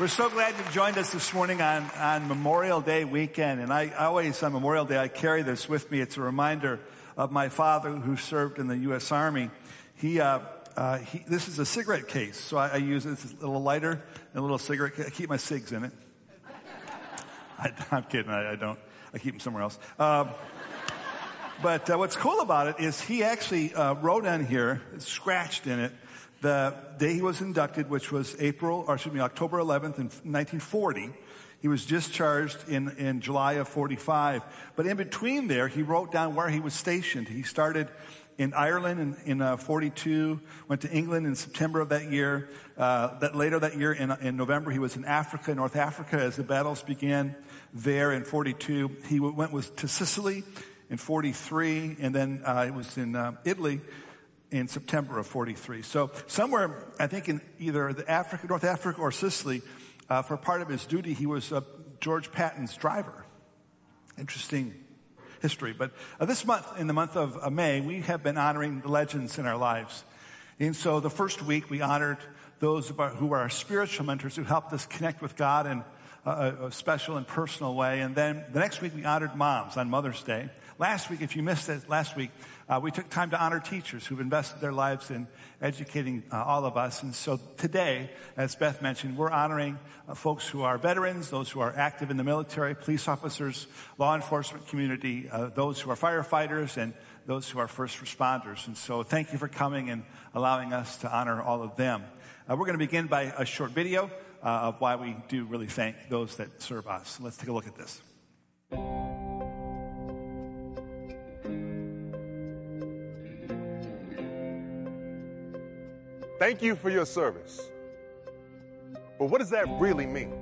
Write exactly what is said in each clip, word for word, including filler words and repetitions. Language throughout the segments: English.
We're so glad you joined us this morning on, on Memorial Day weekend. And I, I always, on Memorial Day, I carry this with me. It's a reminder of my father who served in the U S Army. He, uh, uh, he this is a cigarette case. So I, I use it. It's a little lighter and a little cigarette case. I keep my cigs in it. I, I'm kidding. I, I don't. I keep them somewhere else. Um, but uh, what's cool about it is he actually uh, wrote on here, scratched in it, the day he was inducted, which was April, or excuse me, October eleventh in nineteen forty. He was discharged in, in July of forty-five. But in between there, he wrote down where he was stationed. He started in Ireland in, in uh, forty-two, went to England in September of that year. Uh, that later that year in, in November, he was in Africa, North Africa, as the battles began there in forty-two. He went with, to Sicily in forty-three, and then uh, he was in uh, Italy in September of forty-three. So somewhere, I think in either the Africa, North Africa or Sicily, uh, for part of his duty, he was uh, George Patton's driver. Interesting history. But uh, this month, in the month of uh, May, we have been honoring the legends in our lives. And so the first week, we honored those who are, who are our spiritual mentors who helped us connect with God in a, a special and personal way. And then the next week, we honored moms on Mother's Day. Last week, if you missed it last week, uh, we took time to honor teachers who've invested their lives in educating uh, all of us. And so today, as Beth mentioned, we're honoring uh, folks who are veterans, those who are active in the military, police officers, law enforcement community, uh, those who are firefighters, and those who are first responders. And so thank you for coming and allowing us to honor all of them. Uh, we're going to begin by a short video uh, of why we do really thank those that serve us. Let's take a look at this. Thank you for your service. But what does that really mean?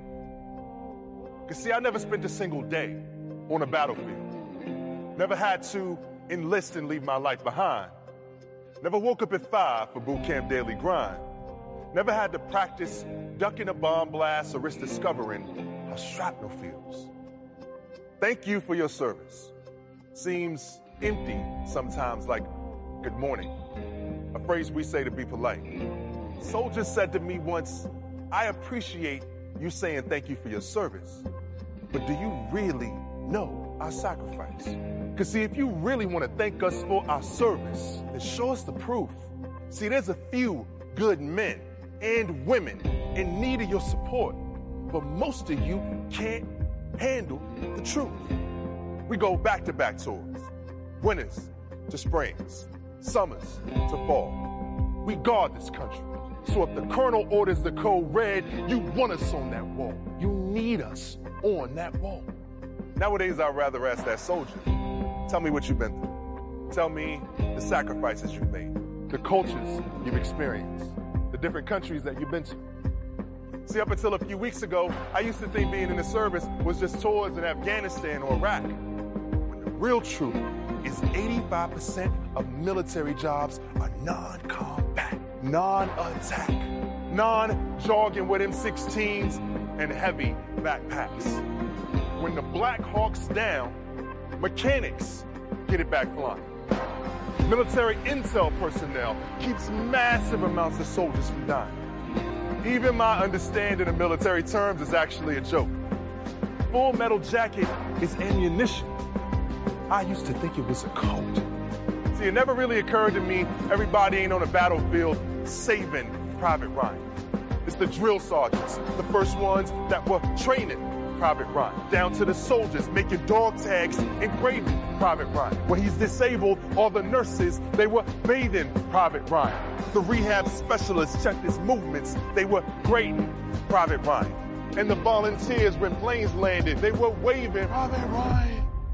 Because, see, I never spent a single day on a battlefield. Never had to enlist and leave my life behind. Never woke up at five for boot camp daily grind. Never had to practice ducking a bomb blast or risk discovering how shrapnel feels. Thank you for your service. Seems empty sometimes, like good morning. A phrase we say to be polite. Soldiers said to me once, I appreciate you saying thank you for your service, but do you really know our sacrifice? Because see, if you really want to thank us for our service, then show us the proof. See, there's a few good men and women in need of your support, but most of you can't handle the truth. We go back-to-back tours, winters to springs, summers to fall. We guard this country. So if the colonel orders the code red, you want us on that wall. You need us on that wall. Nowadays, I'd rather ask that soldier, tell me what you've been through. Tell me the sacrifices you've made, the cultures you've experienced, the different countries that you've been to. See, up until a few weeks ago, I used to think being in the service was just tours in Afghanistan or Iraq. When the real truth is eighty-five percent of military jobs are non-combat, non-attack, non-jogging with M sixteens and heavy backpacks. When the Black Hawk's down, mechanics get it back flying. Military intel personnel keeps massive amounts of soldiers from dying. Even my understanding of military terms is actually a joke. Full Metal Jacket is ammunition. I used to think it was a code. See, it never really occurred to me everybody ain't on a battlefield saving Private Ryan. It's the drill sergeants, the first ones that were training Private Ryan, down to the soldiers making dog tags engraving Private Ryan. When he's disabled, all the nurses, they were bathing Private Ryan. The rehab specialists checked his movements, they were grading Private Ryan. And the volunteers, when planes landed, they were waving Private Ryan.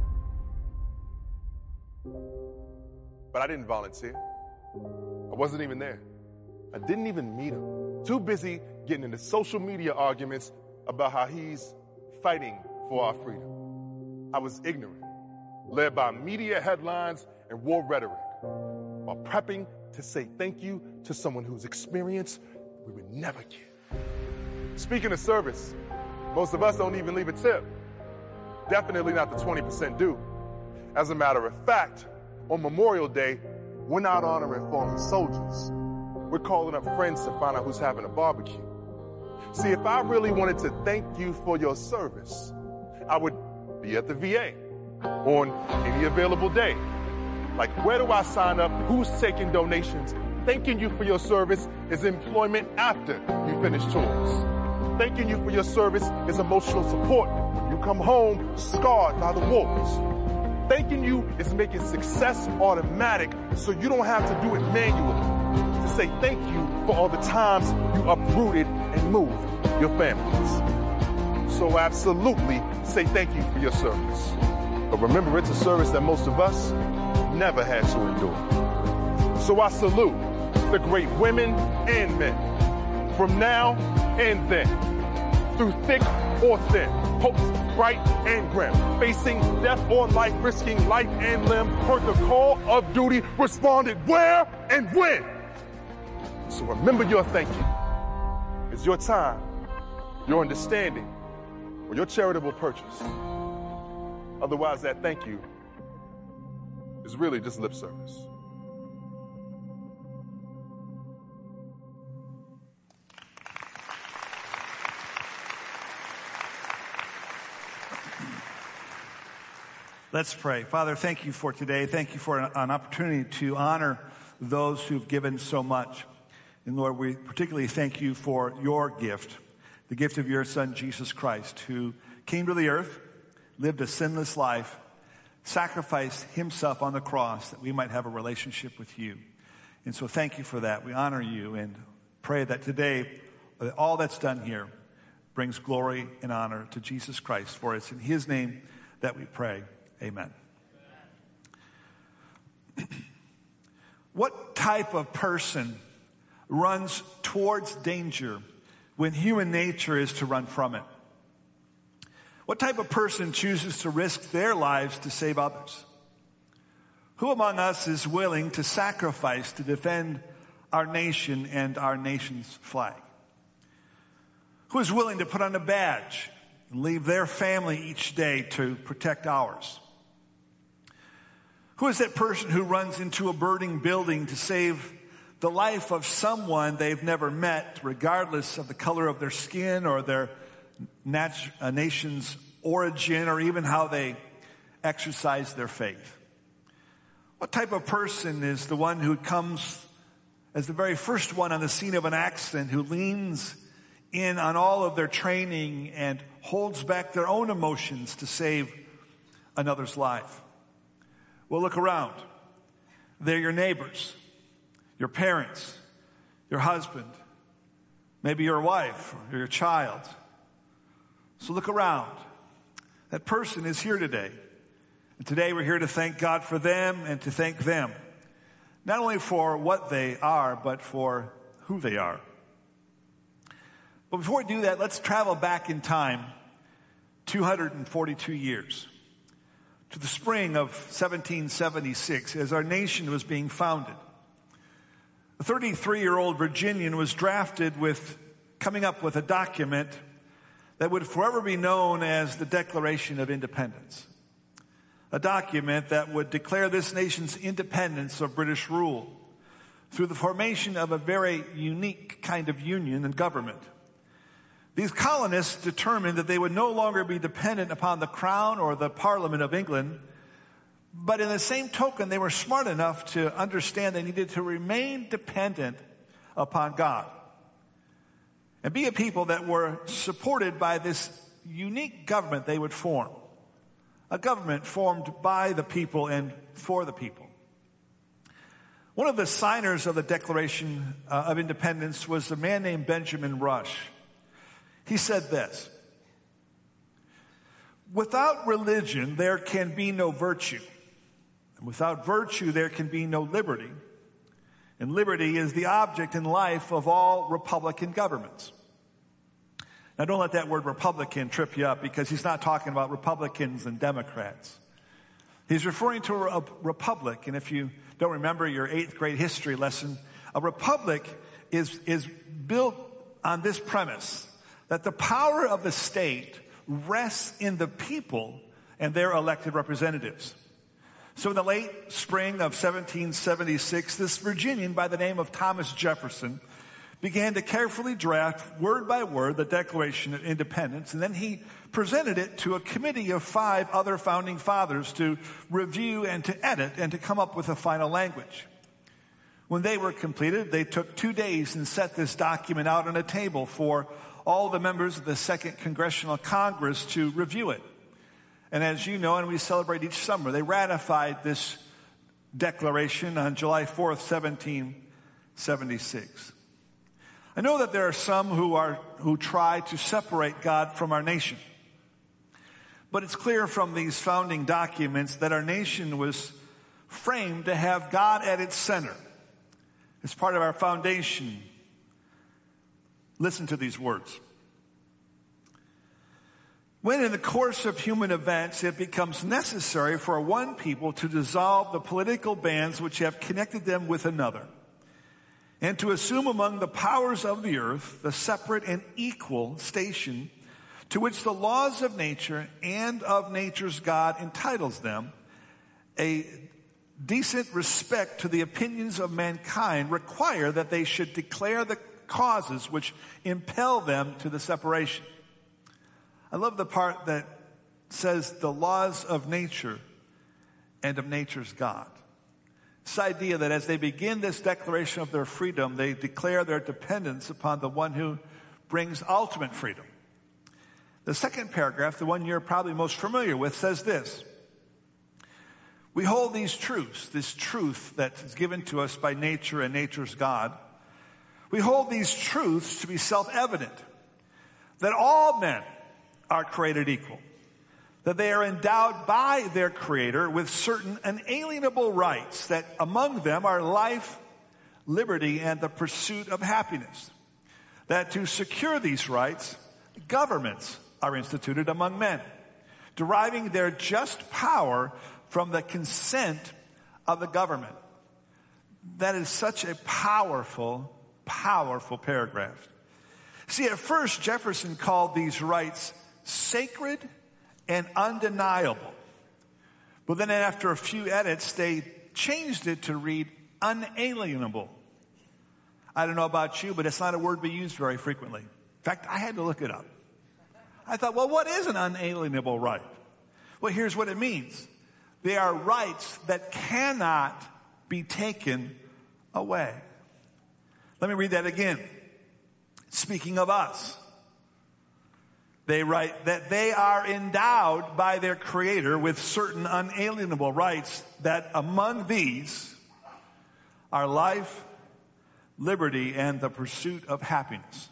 But I didn't volunteer. I wasn't even there. I didn't even meet him. Too busy getting into social media arguments about how he's fighting for our freedom. I was ignorant, led by media headlines and war rhetoric, while prepping to say thank you to someone whose experience we would never get. Speaking of service, most of us don't even leave a tip. Definitely not the twenty percent due. As a matter of fact, on Memorial Day, we're not honoring fallen soldiers. We're calling up friends to find out who's having a barbecue. See, if I really wanted to thank you for your service, I would be at the V A on any available day. Like, where do I sign up? Who's taking donations? Thanking you for your service is employment after you finish tours. Thanking you for your service is emotional support when you come home scarred by the wars. Thanking you is making success automatic so you don't have to do it manually. To say thank you for all the times you uprooted and moved your families. So absolutely say thank you for your service. But remember, it's a service that most of us never had to endure. So I salute the great women and men from now and then, through thick or thin, hopes bright and grim, facing death or life, risking life and limb, heard the call of duty, responded where and when. So remember your thank you. It's your time, your understanding, or your charitable purchase. Otherwise, that thank you is really just lip service. Let's pray. Father, thank you for today. Thank you for an opportunity to honor those who've given so much. And Lord, we particularly thank you for your gift, the gift of your Son, Jesus Christ, who came to the earth, lived a sinless life, sacrificed himself on the cross that we might have a relationship with you. And so thank you for that. We honor you and pray that today, all that's done here brings glory and honor to Jesus Christ. For it's in his name that we pray. Amen. What type of person runs towards danger when human nature is to run from it? What type of person chooses to risk their lives to save others? Who among us is willing to sacrifice to defend our nation and our nation's flag? Who is willing to put on a badge and leave their family each day to protect ours? Who is that person who runs into a burning building to save the life of someone they've never met, regardless of the color of their skin or their nat- uh, nation's origin or even how they exercise their faith? What type of person is the one who comes as the very first one on the scene of an accident, who leans in on all of their training and holds back their own emotions to save another's life? Well, look around. They're your neighbors, your parents, your husband, maybe your wife or your child. So look around. That person is here today. And today we're here to thank God for them and to thank them, not only for what they are, but for who they are. But before we do that, let's travel back in time two hundred forty-two years. To the spring of seventeen seventy-six, as our nation was being founded. A thirty-three-year-old Virginian was drafted with coming up with a document that would forever be known as the Declaration of Independence. A document that would declare this nation's independence of British rule through the formation of a very unique kind of union and government. These colonists determined that they would no longer be dependent upon the Crown or the Parliament of England, but in the same token, they were smart enough to understand they needed to remain dependent upon God and be a people that were supported by this unique government they would form, a government formed by the people and for the people. One of the signers of the Declaration uh, of Independence was a man named Benjamin Rush. He said this: "Without religion, there can be no virtue. And without virtue, there can be no liberty. And liberty is the object in life of all Republican governments." Now, don't let that word Republican trip you up, because he's not talking about Republicans and Democrats. He's referring to a republic. And if you don't remember your eighth grade history lesson, a republic is, is built on this premise, that the power of the state rests in the people and their elected representatives. So in the late spring of seventeen seventy-six, this Virginian by the name of Thomas Jefferson began to carefully draft word by word the Declaration of Independence, and then he presented it to a committee of five other founding fathers to review and to edit and to come up with a final language. When they were completed, they took two days and set this document out on a table for all the members of the Second Congressional Congress to review it. And as you know, and we celebrate each summer, they ratified this declaration on July fourth, seventeen seventy-six. I know that there are some who are who try to separate God from our nation. But it's clear from these founding documents that our nation was framed to have God at its center. It's part of our foundation. Listen to these words. When in the course of human events it becomes necessary for one people to dissolve the political bands which have connected them with another, and to assume among the powers of the earth the separate and equal station to which the laws of nature and of nature's God entitles them, a decent respect to the opinions of mankind require that they should declare the causes which impel them to the separation. I love the part that says the laws of nature and of nature's God. This idea that as they begin this declaration of their freedom, they declare their dependence upon the one who brings ultimate freedom. The second paragraph, the one you're probably most familiar with, says this. We hold these truths, this truth that is given to us by nature and nature's God. We hold these truths to be self-evident, that all men are created equal, that they are endowed by their Creator with certain unalienable rights, that among them are life, liberty, and the pursuit of happiness, that to secure these rights, governments are instituted among men, deriving their just power from the consent of the government. That is such a powerful, powerful paragraph. See, at first, Jefferson called these rights sacred and undeniable. But then after a few edits, they changed it to read unalienable. I don't know about you, but it's not a word we use very frequently. In fact, I had to look it up. I thought, well, what is an unalienable right? Well, here's what it means. They are rights that cannot be taken away. Let me read that again. Speaking of us, they write that they are endowed by their Creator with certain unalienable rights, that among these are life, liberty, and the pursuit of happiness.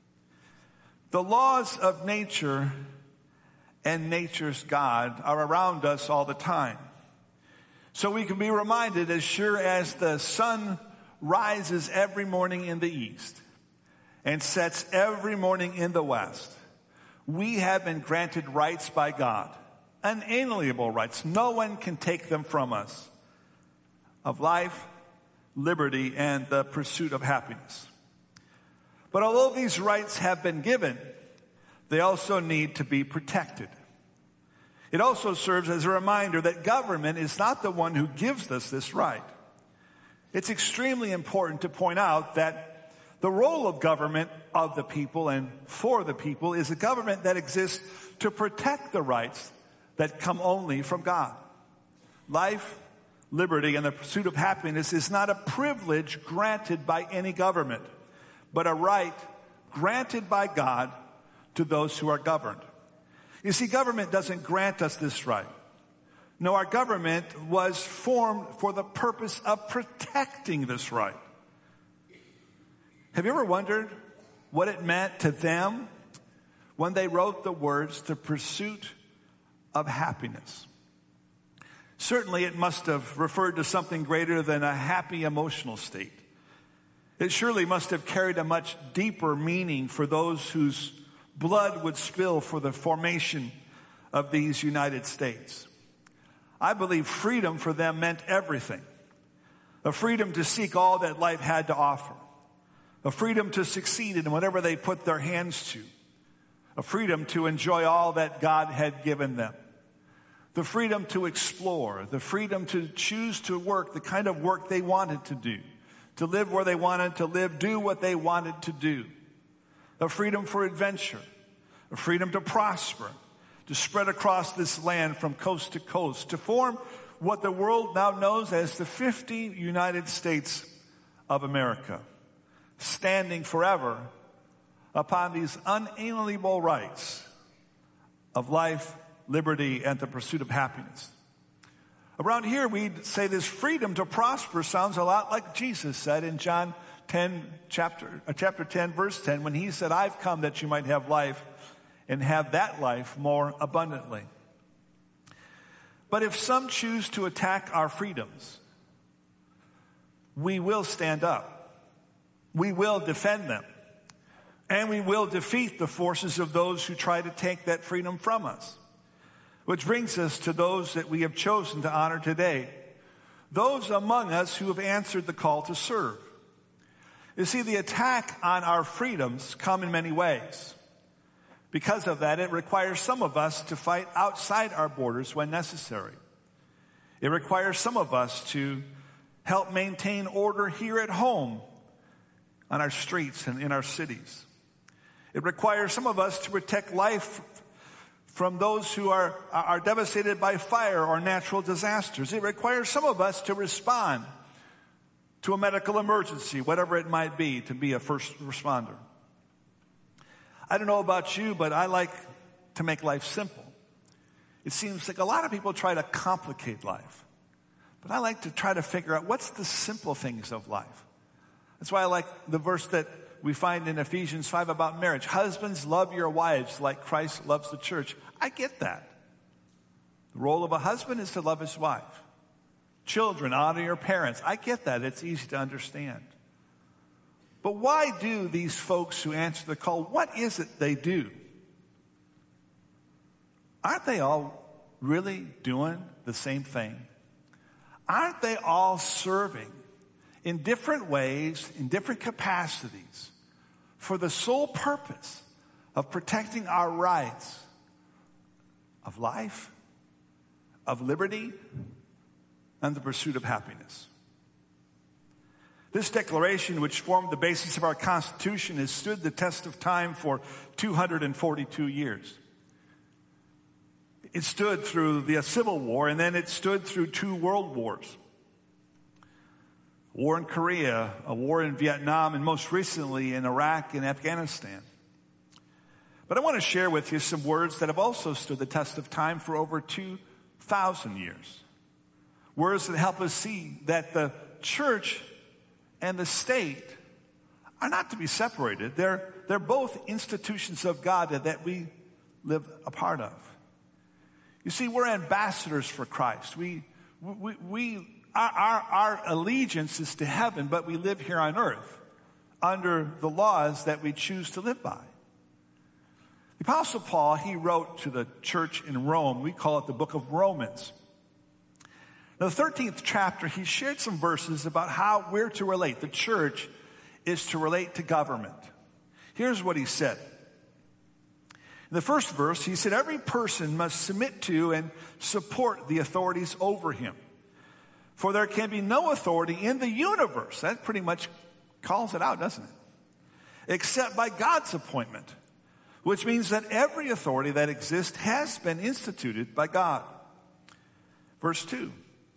The laws of nature and nature's God are around us all the time. So we can be reminded, as sure as the sun rises every morning in the east and sets every morning in the west, we have been granted rights by God, unalienable rights. No one can take them from us, of life, liberty, and the pursuit of happiness. But although these rights have been given, they also need to be protected. It also serves as a reminder that government is not the one who gives us this right. It's extremely important to point out that the role of government of the people and for the people is a government that exists to protect the rights that come only from God. Life, liberty, and the pursuit of happiness is not a privilege granted by any government, but a right granted by God to those who are governed. You see, government doesn't grant us this right. No, our government was formed for the purpose of protecting this right. Have you ever wondered what it meant to them when they wrote the words, the pursuit of happiness? Certainly it must have referred to something greater than a happy emotional state. It surely must have carried a much deeper meaning for those whose blood would spill for the formation of these United States. I believe freedom for them meant everything. A freedom to seek all that life had to offer. A freedom to succeed in whatever they put their hands to. A freedom to enjoy all that God had given them. The freedom to explore. The freedom to choose to work the kind of work they wanted to do. to live where they wanted to live, do what they wanted to do. A freedom for adventure, a freedom to prosper, to spread across this land from coast to coast, to form what the world now knows as the fifty United States of America, standing forever upon these unalienable rights of life, liberty, and the pursuit of happiness. Around here, we'd say this freedom to prosper sounds a lot like Jesus said in John ten, chapter, uh, chapter ten, verse ten, when he said, I've come that you might have life and have that life more abundantly. But if some choose to attack our freedoms, we will stand up. We will defend them. And we will defeat the forces of those who try to take that freedom from us. Which brings us to those that we have chosen to honor today. Those among us who have answered the call to serve. You see, the attack on our freedoms come in many ways. Because of that, it requires some of us to fight outside our borders when necessary. It requires some of us to help maintain order here at home, on our streets and in our cities. It requires some of us to protect life from those who are, are devastated by fire or natural disasters. It requires some of us to respond to a medical emergency, whatever it might be, to be a first responder. I don't know about you, but I like to make life simple. It seems like a lot of people try to complicate life. But I like to try to figure out what's the simple things of life. That's why I like the verse that we find in Ephesians five about marriage. Husbands, love your wives like Christ loves the church. I get that. The role of a husband is to love his wife. Children, honor your parents. I get that. It's easy to understand. But why do these folks who answer the call, what is it they do? Aren't they all really doing the same thing? Aren't they all serving in different ways, in different capacities, for the sole purpose of protecting our rights of life, of liberty, and the pursuit of happiness? This declaration, which formed the basis of our Constitution, has stood the test of time for two hundred forty-two years. It stood through the Civil War, and then it stood through two world wars. War in Korea, a war in Vietnam, and most recently in Iraq and Afghanistan. But I want to share with you some words that have also stood the test of time for over two thousand years. Words that help us see that the church and the state are not to be separated. They're, they're both institutions of God that we live a part of. You see, we're ambassadors for Christ. We, we, we our, our, our allegiance is to heaven, but we live here on earth under the laws that we choose to live by. The Apostle Paul, he wrote to the church in Rome. We call it the book of Romans. In the thirteenth chapter, he shared some verses about how we're to relate. The church is to relate to government. Here's what he said. In the first verse, he said, every person must submit to and support the authorities over him. For there can be no authority in the universe. That pretty much calls it out, doesn't it? Except by God's appointment, which means that every authority that exists has been instituted by God. Verse two.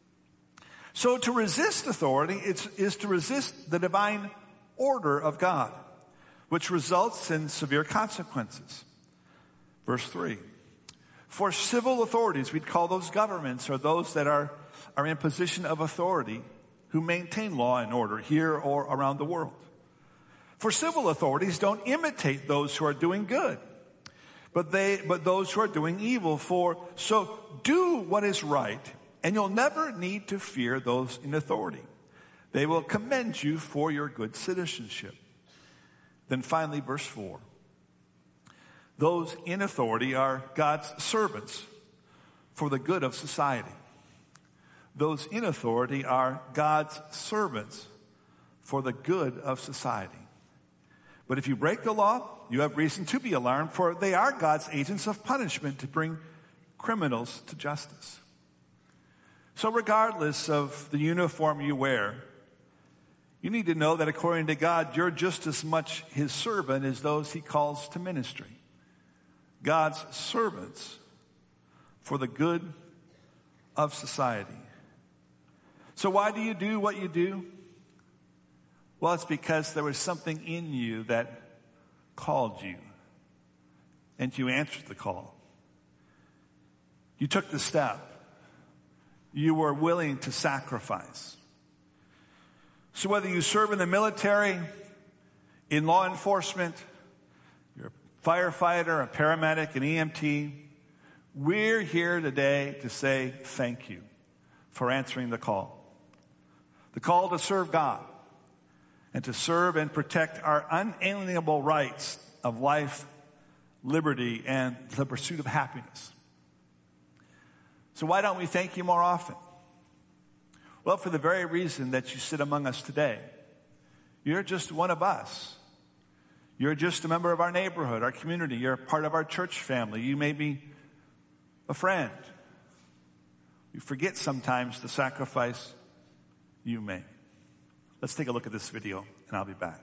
So to resist authority is, is to resist the divine order of God, which results in severe consequences. Verse three. For civil authorities, we'd call those governments, or those that are, are in position of authority who maintain law and order here or around the world. For civil authorities don't imitate those who are doing good, but they but those who are doing evil. For so do what is right, and you'll never need to fear those in authority. They will commend you for your good citizenship. Then finally, verse four. Those in authority are God's servants for the good of society. Those in authority are God's servants for the good of society. But if you break the law, you have reason to be alarmed, for they are God's agents of punishment to bring criminals to justice. So regardless of the uniform you wear, You need to know that according to God, you're just as much his servant as those he calls to ministry. God's servants for the good of society. So why do you do what you do? Well, it's because there was something in you that called you, and you answered the call. You took the step. You were willing to sacrifice. So whether you serve in the military, in law enforcement, you're a firefighter, a paramedic, an E M T, we're here today to say thank you for answering the call. The call to serve God and to serve and protect our unalienable rights of life, liberty, and the pursuit of happiness. So why don't we thank you more often? Well, for the very reason that you sit among us today. You're just one of us. You're just a member of our neighborhood, our community. You're a part of our church family. You may be a friend. We forget sometimes the sacrifice you make. Let's take a look at this video, and I'll be back.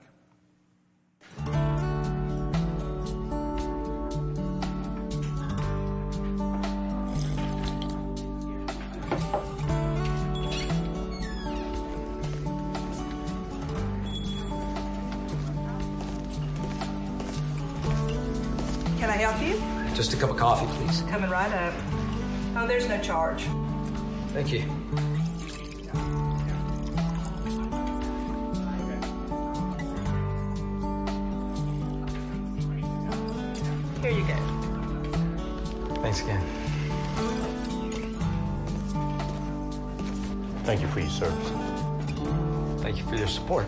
Can I help you? Just a cup of coffee, please. Coming right up. Oh, there's no charge. Thank you. Here you go. Thanks again. Thank you for your service. Thank you for your support.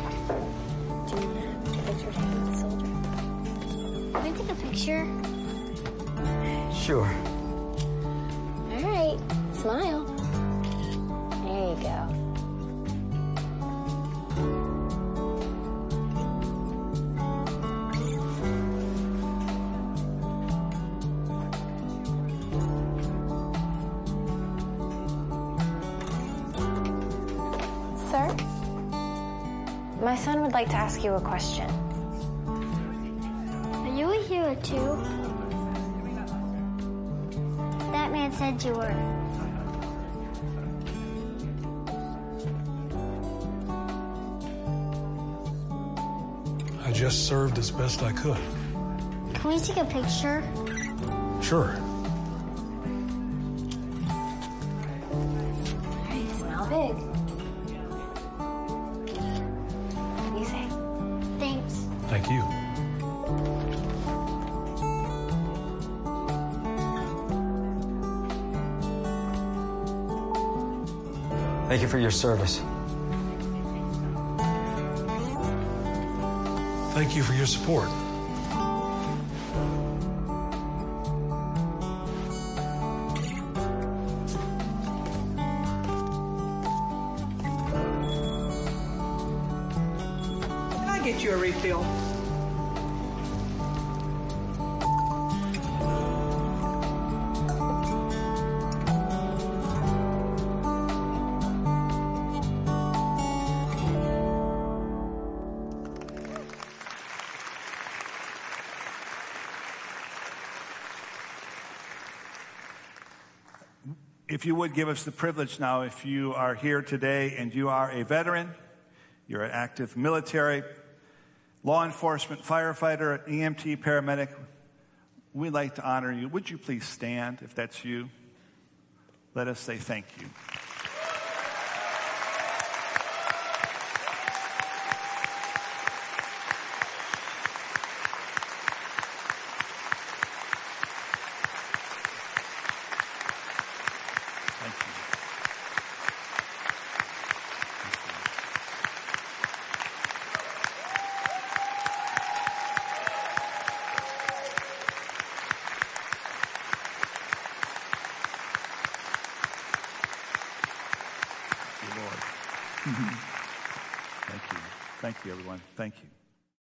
Can I take a picture? Sure. All right, smile. There you go. Sir, my son would like to ask you a question. Are you a hero too? That man said you were. I just served as best I could. Can we take a picture? Sure. All right, smile big. You say, thanks. Thank you. Thank you for your service. Thank you for your support. Can I get you a refill? If you would give us the privilege now, if you are here today and you are a veteran, you're an active military, law enforcement, firefighter, E M T, paramedic, we'd like to honor you. Would you please stand if that's you? Let us say thank you. Thank you. Thank you, Lord. Thank you. Thank you, everyone. Thank you.